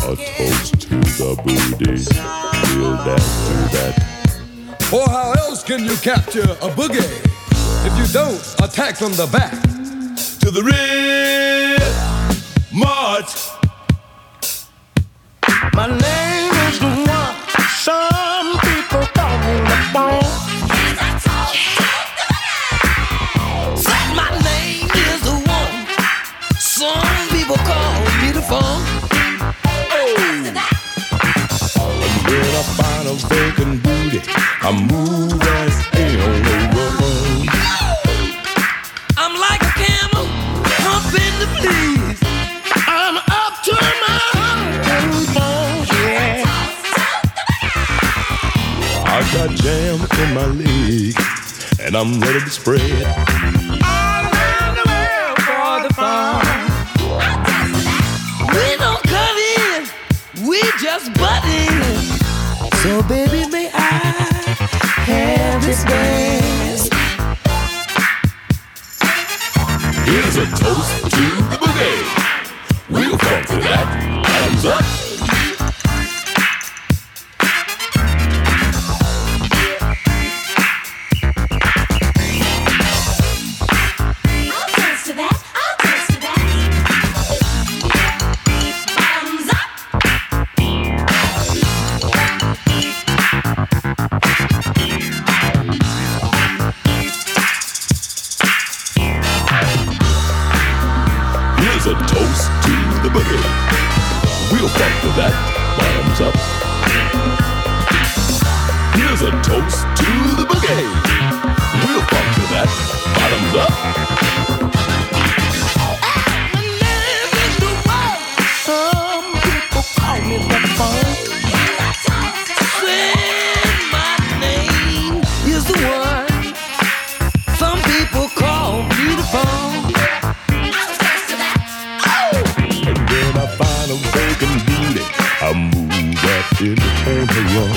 A toast to the booty. We'll dance to that. Or how else can you capture a boogie if you don't attack from the back? To the rear march. My name is the one. Some people call me the bone. My name is the one. Some people call me the phone. When I find a vacant booty, I move as ain't on the road. I'm like a camel, humping the fleas. I'm up to my bones, yeah. I got jam in my leg, and I'm ready to spread. All around the world for the fun. We don't cut in, we just butt in. So baby, may I have this dance? Here's a toast to the boogie. We'll funk to that. Hands up. Here's a toast to the boogie. We'll funk to that. Bottoms up. Here's a toast to the boogie. We'll funk to that. Bottoms up. My name is the one. Some people call me the phone. Say my name is the one. Some people call me the phone. When I find a vacant booty, I move that in the run.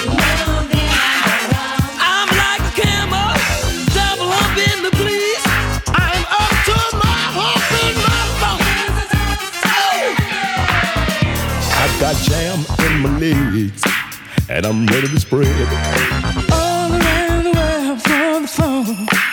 I'm like a camel, double hump in the police. I'm up to my hump in my phone. I got jam in my legs, and I'm ready to spread. All around the world for the phone.